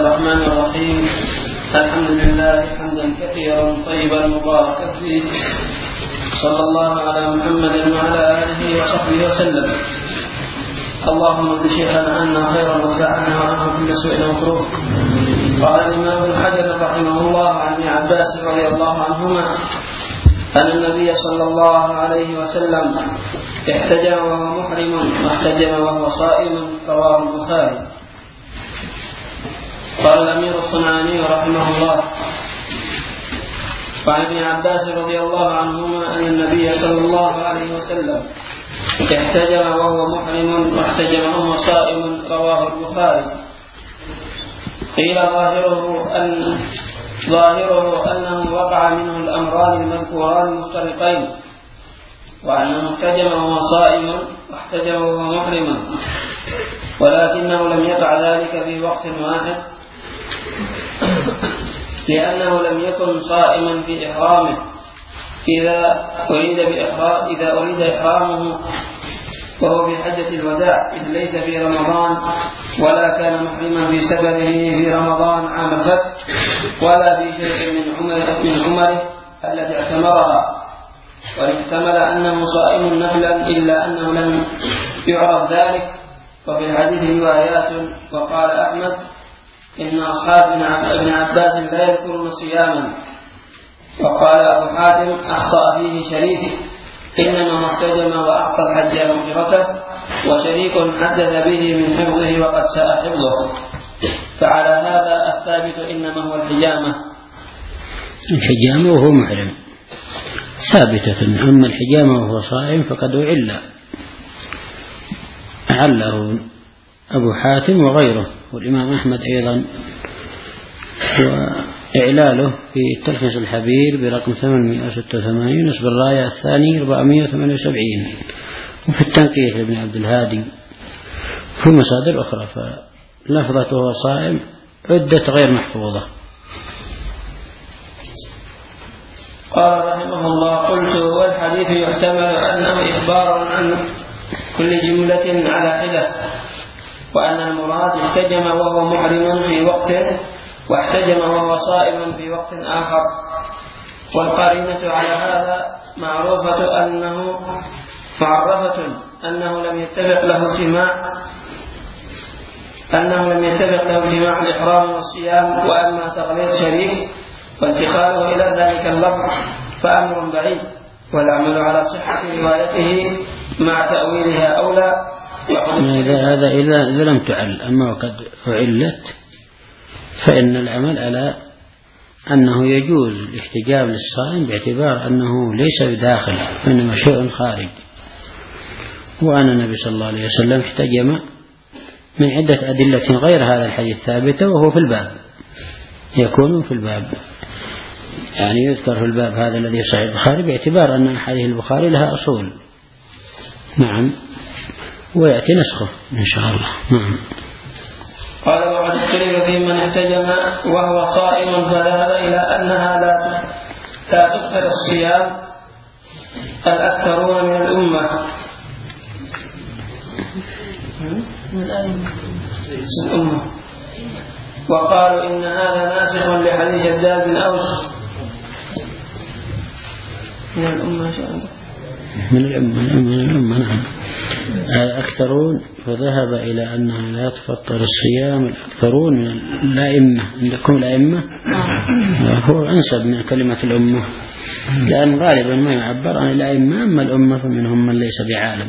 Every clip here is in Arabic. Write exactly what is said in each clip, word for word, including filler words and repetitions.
الرحمن الرحيم. الحمد لله حمدا كثيرا طيبا مباركا فيه، صلى الله على محمد وعلى آله وصحبه وسلم. اللهم اجعل شيخنا عنا خيرا وانفعنا وعنه كل سوء ومكروه. قال الإمام ابن حجر رحمه الله عن ابن عباس رضي الله عنهما أن النبي صلى الله عليه وسلم احتجم وهو محرم واحتجم وهو صائم، رواه البخاري. قال الأمير الصنعاني رحمه الله وعن ابن عباس رضي الله عنهما أن النبي صلى الله عليه وسلم احتجم وهو محرم واحتجم وهو صائم، رواه البخاري. قيل ظاهره أن ظاهره أنه وقع منه الأمران المذكوران مفترقين، وأنه احتجم وهو صائم واحتجم وهو محرم، ولكنه لم يقع ذلك في وقت واحد، لأنه لم يكن صائما في إحرامه إذا أريد بإحرام إذا أريد إحرامه وهو في حجة الوداع، إذ ليس في رمضان، ولا كان محرما في سفره في رمضان عام الفتح، ولا في شيء من عمره من عمره التي اعتمرها، واحتمل أنه صائم نفلا إلا أنه لم يعرف ذلك. وفي الحديث روايات. وقال أحمد إن أصحاب ابن عباس لا يذكرون صياما. وقال أبو حاتم أخطأ فيه شريك، إنما احتجم وأعطى الحج مؤجرته، وشريك حدث به من حفظه وقد ساء حفظه. فعلى هذا الثابت إنما هو الحجامة الحجامة وهو محرم ثابتة. أما الحجامة وهو صائم فقد أعل أعله أبو حاتم وغيره، والإمام أحمد أيضا، وإعلاله في تلخيص الحبير برقم ثمانمائة وستة وثمانين، نصب الراية الثاني أربعمائة وثمانية وسبعين، وفي التنقيح لابن عبد الهادي في مصادر أخرى. فلفظته وهو صائم عدة غير محفوظة. قال رحمه الله: قلت والحديث يحتمل أنه إخبار عن كل جملة على حدة، وأن المراد احتجم وهو محرم في وقت، واحتجم وهو صائم في وقت آخر. والقرينة على هذا معروفة أنه معرفة أنه لم يتفق له اجتماع أنه لم يتفق له اجتماع الإحرام والصيام. وأما تغليظ شريك وانتقاله إلى ذلك اللفظ فأمر بعيد، والعمل على صحة روايته مع تأويلها أولى. هذا إذا لم تعل. أما وقد أعلت فإن العمل على أنه يجوز الاحتجاب للصائم باعتبار أنه ليس بداخل، إنما شيء خارج. وأن النبي صلى الله عليه وسلم احتجم من عدة أدلة غير هذا الحديث ثابتة، وهو في الباب، يكون في الباب، يعني يذكر في الباب هذا الذي صحيح البخاري باعتبار أن أحاديث البخاري لها أصول. نعم، ويأتي نسخه إن شاء الله. نعم. قال: وقد اختلف في من احتجم وهو صائم، فذهب إلى أنها لا لا تكثر الصيام الأكثرون من الأمة الأمة وقالوا إن هذا ناسخ لحديث شداد بن أوس من الأمة من الأمة من الأمة نعم أكثرون. فذهب إلى أنها لا تفطر الصيام الأكثرون من الأئمة. عندكم الأئمة هو أنسب من كلمة الأمة، لأن غالبا ما يعبر عن الأئمة، أما الأمة فمنهم من ليس بعالم.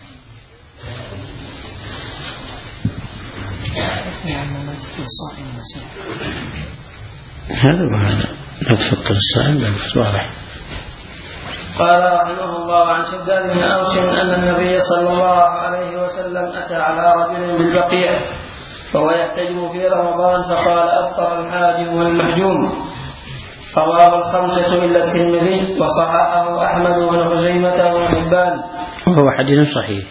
هذا وهذا لا تفطر الصائم لا واضح. قال رحمه الله: عن شداد بن أوس أن النبي صلى الله عليه وسلم أتى على رجل بالبقيع وهو يحتجم في رمضان، فقال: أفطر الحاجم والمحجوم. رواه الخمسة إلا الترمذي، وصححه أحمد بن خزيمة وابن حبان، وهو حديث صحيح.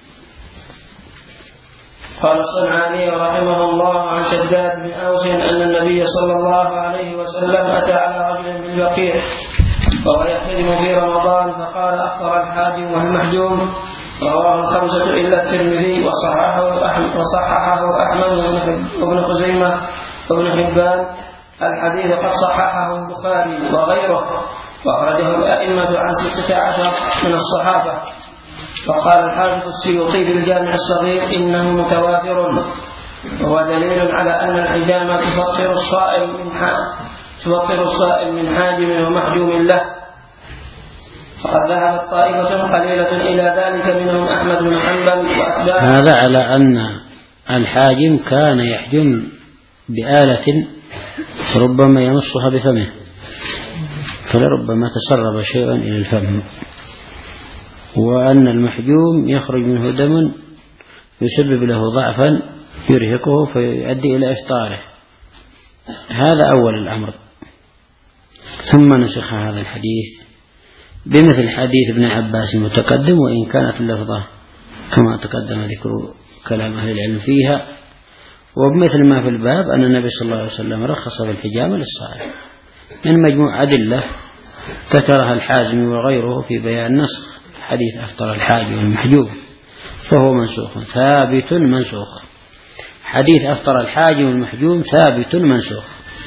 قال الصنعاني رحمه الله عن شداد بن أوس أن النبي صلى الله عليه وسلم أتى على رجل بالبقيع وهو يحتجم في رمضان، فقال: أفطر الحاجم والمحجوم. رواه الخمسة إلا الترمذي، وصححه أحمد وصححه أحمد بن خزيمة وابن حبان الحديث قد صححه البخاري وغيره، وأخرجه الأئمة عن ستة عشر من الصحابة. وقال الحافظ السيوطي في الجامع الصغير إنه متواتر، وهو دليل على أن الحجامة تفطر الصائم من تفطر الصائم من حاجم ومحجوم له. وقد ذهبت طائفة قليلة إلى ذلك منهم أحمد بن حنبل وأتباعه. هذا على أن الحاجم كان يحجم بآلة ربما يمصها بفمه، فلربما تسرب شيء إلى الفم، وأن المحجوم يخرج منه دم يسبب له ضعفا يرهقه فيؤدي إلى إفطاره. هذا أول الأمر. ثم نسخ هذا الحديث بمثل حديث ابن عباس المتقدم، وإن كانت اللفظة كما تقدم ذكر كلام أهل العلم فيها، وبمثل ما في الباب أن النبي صلى الله عليه وسلم رخص بالحجامة للصائم من مجموع أدلة ذكرها الحازم وغيره في بيان نسخ حديث أفطر الحاجم والمحجوم، فهو منسوخ ثابت منسوخ. حديث أفطر الحاجم والمحجوم ثابت منسوخ.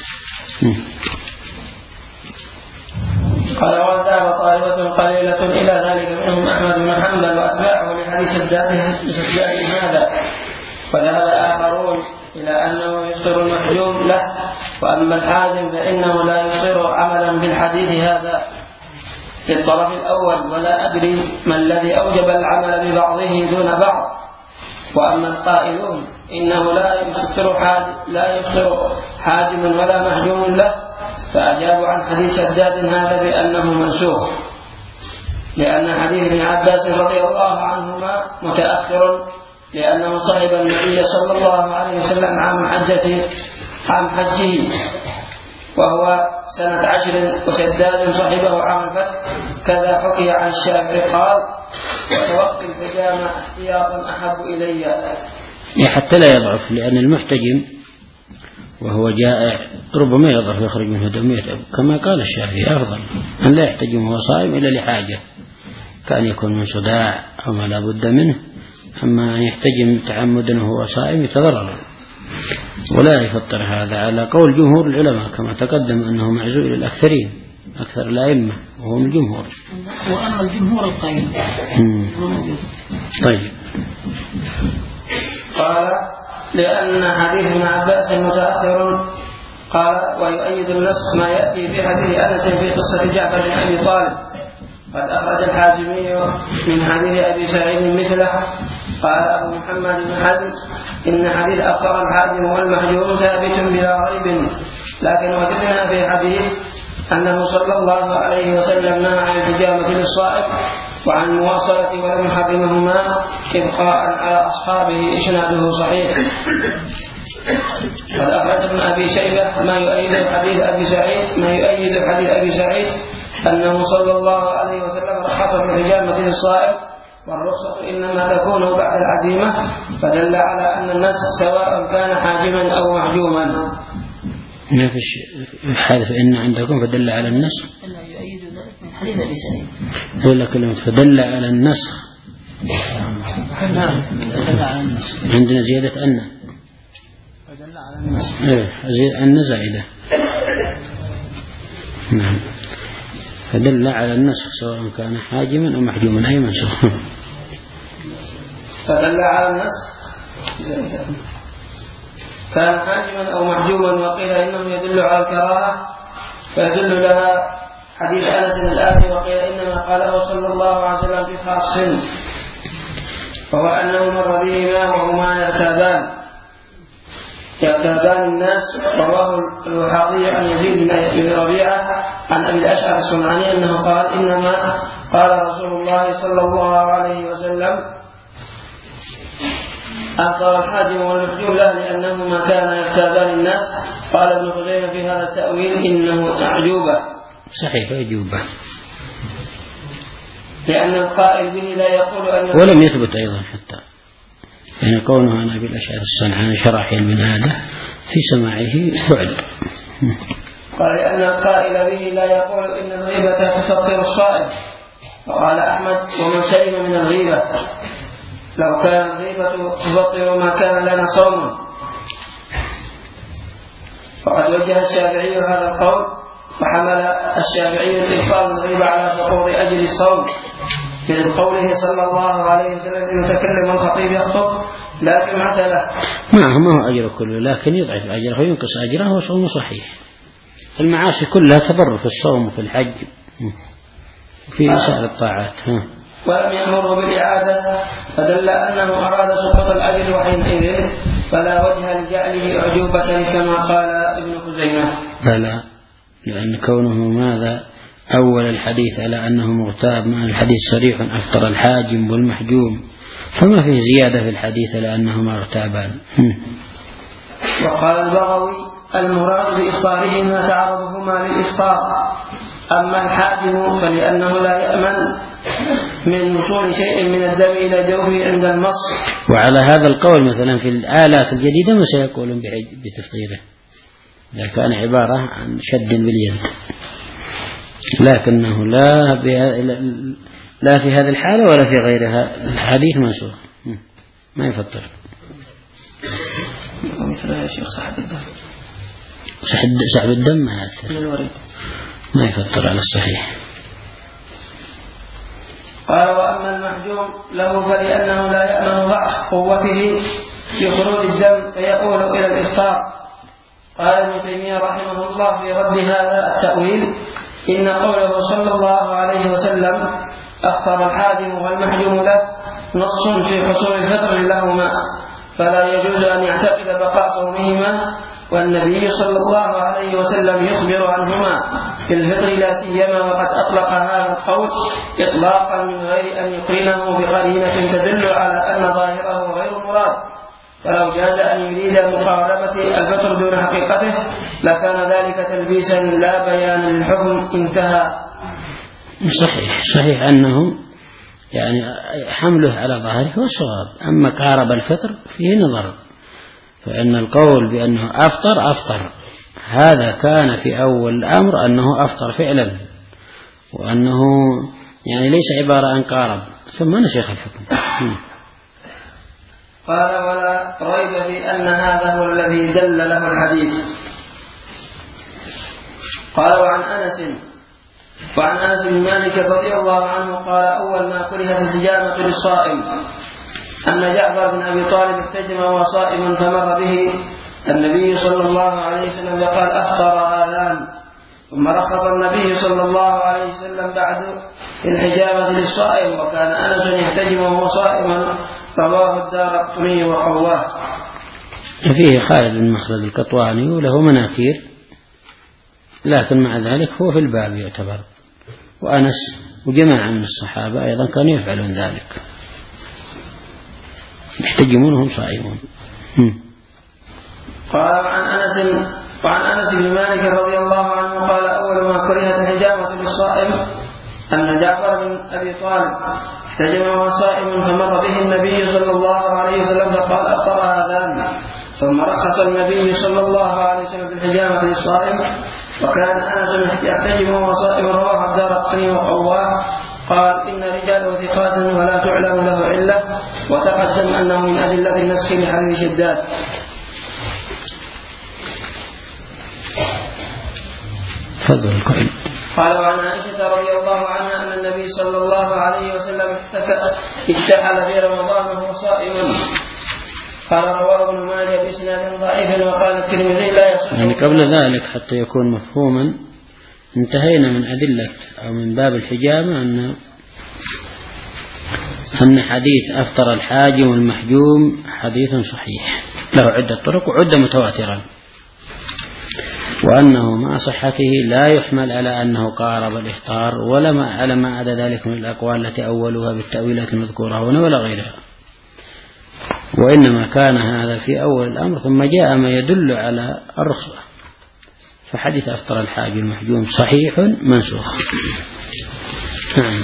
قال وذهب طائفة قليلة إلى ذلك منهم أحمد بن حنبل وأتباعه لحديث الشداد هذا، وذهب آخرون إلى أنه يفطر المحجوم له، وأما الحازم فإنه لا يفطر عملا بالحديث هذا في الطرف الأول، ولا أدري ما الذي أوجب العمل ببعضه دون بعض. وأما القائلون إنه لا يفطر حاجم لا يفطر حاجم ولا محجوم له، فأجابوا عن حديث شداد هذا بأنه منسوخ، لأن حديث ابن عباس رضي الله عنهما متأخر، لأنه صحب النبي صلى الله عليه وسلم عام حجته عام حجه وهو سنة عشر، وشداد صحبه عام الفتح. كذا حكي عن الشافعي قال وتوقي الحجامة احتياطا أحب إلي، حتى لا يضعف، لأن المحتجم وهو جائع ربما يضعف يخرج منه دم، كما قال الشافعي أفضل أن لا يحتجم وهو صائم إلا لحاجة، كأن يكون من صداع أو ما لا بد منه. أما أن يحتجم تعمدا وهو صائم يتضرر، ولا يفطر. هذا على قول جمهور العلماء كما تقدم أنه معزول إلى الأكثرين، أكثر الأئمة وهو من الجمهور. وأما الجمهور القيم. طيب. قال لأن حديث ابن عباس متأخر. قال ويؤيد النص ما يأتي في حديث أنس في قصة جعفر بن أبي طالب، قد أخرج الحازمي من حديث أبي سعيد مثله. قال أبو محمد بن حزم إن حديث أفطر الحاجم والمحجوم ثابت بلا ريب، لكن وجدنا في حديث أنه صلى الله عليه وسلم نهى عن الحجامة للصائم وعن المواصلة ولم يحرمهما إبقاء على أصحابه، إسناده صحيح. قد أخرج ابن أبي شيبة ما يؤيد حديث أبي سعيد ما يؤيد حديث أبي سعيد أنه صلى الله عليه وسلم رخص في الحجامة للصائم، والرخصة إنما تكون بعد العزيمة، فدل على أن الناس سواء كان حاجما أو محجوما. ما فيش حادث إن عندكم فدل على النسخ، إلا يؤيد ذلك من حديث أبي سعيد. إلا كلمة فدل على النسخ. نعم فدل على النسخ. عندنا زيادة أن فدل على النسخ. إيه أن زائدة. نعم فدل على النسخ سواء كان حاجما أو محجوما، أي منسوخ. فدل على النسخ كان حاجما أو محجوما، وقيل إنه يدل على الكراهة فيدل لها حديث أنس الآتي، وقيل إنما قاله صلى الله عليه وسلم في خاص، وهو أنه مر بهما وهما يرتابان يرتابان الناس. رواه الوحاضي عن يزيد بن ربيعة عن أبي الأشعث الصنعاني أنه قال إنما قال رسول الله صلى الله عليه وسلم أفطر الحاجم والمحجوم له لأنهما كانا يرتابان الناس. قال ابن خزيمة في هذا التأويل إنه أعجوبة. صحيح أعجوبة، لأن القائل به لا يقول أن ولم يثبت أيضا حتى يعني كونه عن أبي الأشعث الصنعاني شرحي من هذا في سماعه فعل. قال لأن القائل به لا يقول إن الغيبة تفطر الصائم. وقال أحمد ومن سلم من الغيبة، لو كان الغيبة تفطر ما كان لنا صوم. وقد وجه الشافعي هذا القول، وحمل الشافعي الإفطار المغرب على سقوط أجل الصوم مثل قوله صلى الله عليه وسلم المتكلم والخطيب يخطب لا جمعة له. ما ما هو أجره كله، لكن يضعف أجره وينقص أجره وصومه صحيح. المعاصي كلها تضر في الصوم وفي الحج وفي سائر الطاعات. ولم يأمره بالإعادة، فدل أنه أراد سقوط الأجر، وحينئذ فلا وجه لجعله أعجوبة كما قال ابن خزيمة. بلى، لأن كونه ماذا أول الحديث على أنه مغتاب مع الحديث صريح أفطر الحاجم والمحجوم، فما فيه زيادة في الحديث لأنهما اغتابان. وقال البغوي المراد بإفطارهما تعرضهما للإفطار، أما الحاجم فلأنه لا يأمن من وصول شيء من الدم إلى جوفه عند المص. وعلى هذا القول مثلا في الآلات الجديدة ما سيقولون بتفطيره، إذا كان عبارة عن شد باليد، لكنه لا لا في هذه الحالة ولا في غيرها، الحديث منسوخ ما يفطر. مثل يا شيخ سحب الدم، سحب الدم ما يأثر، ما يفطر على الصحيح. قال وأما المحجوم له فلأنه لا يأمن ضعف قوته في خروج الدم فيؤول إلى الإفطار. قال ابن تيمية رحمه الله في رد هذا التأويل إن قوله صلى الله عليه وسلم أفطر الحاجم والمحجوم له نص في حصول الفطر لهما، فلا يجوز أن يعتقد بقاء صومهما، والنبي صلى الله عليه وسلم يخبر عنهما في الفطر لا سيما، وقد أطلق هذا القول إطلاقا من غير أن يقرنه بقرينة تدل على أن ظاهره غير مراد، فلو جاز أن يريد مقاربة الفطر دون حقيقته لكان ذلك تلبيسا لا بيانا للحكم. انتهى. صحيح صحيح أنه يعني حمله على ظاهره هو الصواب، أما قارب الفطر فيه نظر، فإن القول بأنه أفطر أفطر هذا كان في أول الأمر أنه أفطر فعلا، وأنه يعني ليس عبارة عن قارب، ثم نسخ الحكم. قال ولا ريب في أن هذا هو الذي دل له الحديث. قال وعن أنس وعن أنس بن مالك رضي الله عنه قال أول ما كرهت الحجامة للصائم أن جعفر بن أبي طالب احتجم وهو صائم فمر به النبي صلى الله عليه وسلم وقال أفطر هذان، ثم رخص النبي صلى الله عليه وسلم بعد الحجامة للصائم، وكان أنس يحتجم وهو صائم، رواه الدارقطني وحواه. فيه خالد بن مخلد القطواني وله مناكير، لكن مع ذلك هو في الباب يعتبر، وأنس وجماعة من الصحابة أيضا كانوا يفعلون ذلك، يحتجمونهم صائمون. قال عن أنس وعن أنس بن مالك رضي الله عنه قال أول ما كرهت الحجامة للصائم أن جعفر بن أبي طالب احتجم وهو صائم فمر به النبي صلى الله عليه وسلم فقال أفطر هذان، ثم رخص النبي صلى الله عليه وسلم بالحجامة للصائم، وكان أنس يحتجم وهو صائم، رواه الدارقطني وحواه. قال إن رجاله ثقات ولا تعلم له علة، وتقدم أنه من أدلة النسخ لحديث شداد. قال وعن عائشة رضي الله عنها أن النبي صلى الله عليه وسلم اكتحل في رمضان وهو صائم. قال رواه ابن ماجه بإسناد ضعيف، وقال الترمذي لا يصح. يعني قبل ذلك حتى يكون مفهوما انتهينا من أدلة أو من باب الحجامة أن أن حديث أفطر الحاجم والمحجوم حديث صحيح له عدة طرق وعدة متواترة، وأنه مع صحته لا يحمل على أنه قارب الإفطار ولا ما على ما عدا ذلك من الأقوال التي أولها بالتأويلات المذكورة هنا ولا غيرها، وإنما كان هذا في أول الأمر، ثم جاء ما يدل على الرخصة، فحديث أفطر الحاجم المحجوم صحيح منسوخ. نعم.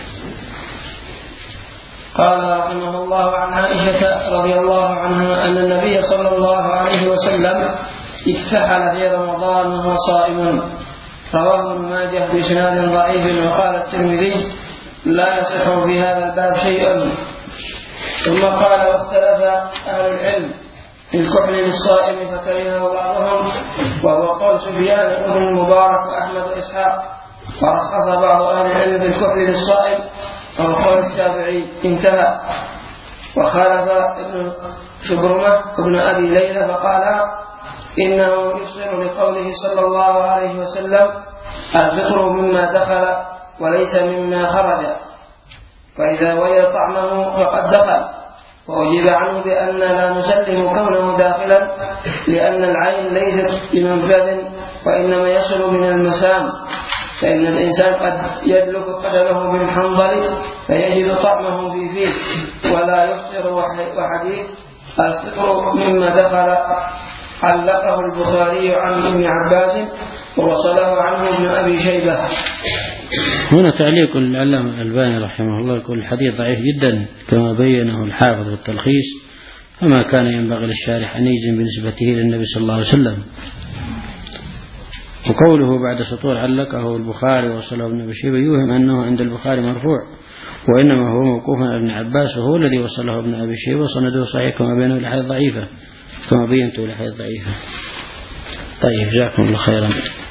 قال رحمه الله عن عائشة رضي الله عنها أن النبي صلى الله عليه وسلم اكتحل في رمضان وهو صائم، رواه ابن ماجه بإسناد ضعيف، وقال الترمذي لا يصح في هذا الباب شيء. ثم قال واختلف أهل العلم في الكحل للصائم فكرهه بعضهم وهو وقال سفيان بن المبارك وأحمد وإسحاق ورخص بعض أهل العلم بالكحل للصائم وقال الشافعي انتهى. وخالف ابن شبرمة ابن أبي ليلى فقال إنه يفطر لقوله صلى الله عليه وسلم الفطر مما دخل وليس مما خرج، فإذا وجد طعمه فقد دخل. وأجيب عنه بأن لا نسلم كونه داخلا لأن العين ليست بمنفذ وإنما يصل من المسام، فإن الإنسان قد يدلك قدمه بالحنظل فيجد طعمه في فيه ولا يفطر. وحديث الفطر مما دخل علقه البخاري عن ابن عباس ووصله عنه ابن أبي شيبة. هنا تعليق العلامة الألباني رحمه الله يقول الحديث ضعيف جدا كما بينه الحافظ بالتلخيص، فما كان ينبغي للشارح أن يجزم بنسبته للنبي صلى الله عليه وسلم. وقوله بعد سطور علقه البخاري ووصله ابن أبي شيبة يوهم أنه عند البخاري مرفوع، وإنما هو موقوف على ابن عباس وهو الذي وصله ابن أبي شيبة وسنده صحيح كما بينه الأحاديث ضعيفة كما بينته الأحاديث ضعيفة. طيب جزاكم الله خيرا.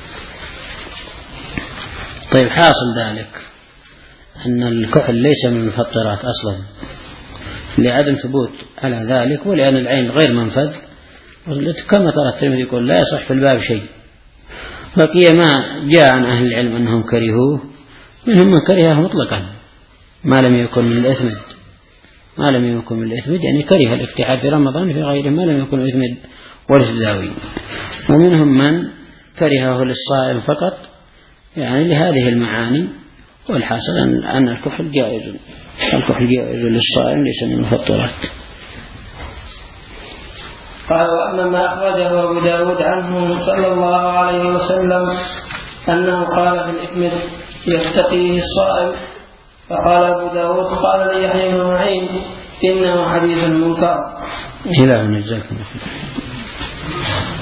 طيب حاصل ذلك أن الكحل ليس من المفطرات أصلا لعدم ثبوت على ذلك، ولأن العين غير منفذ، كما ترى الترمذي يقول لا يصح في الباب شيء. بقي ما جاء عن أهل العلم أنهم كرهوه، منهم من كرهه مطلقا ما لم يكن من الإثمد، ما لم يكن من الإثمد يعني كره الاكتحال في رمضان في غيره ما لم يكن الإثمد والفداوي، ومنهم من كرهه للصائم فقط يعني لهذه المعاني. والحاصل أن الكحل جائز، الكحل جائز للصائم ليس من المفطرات. قال وأما ما أخرجه أبو داود عنه صلى الله عليه وسلم أنه قال في الإثمد يتقيه الصائم، فقال أبو داود قال لي يحيى بن معين إنه حديث منكر. إلى أن جزاكم الله خير.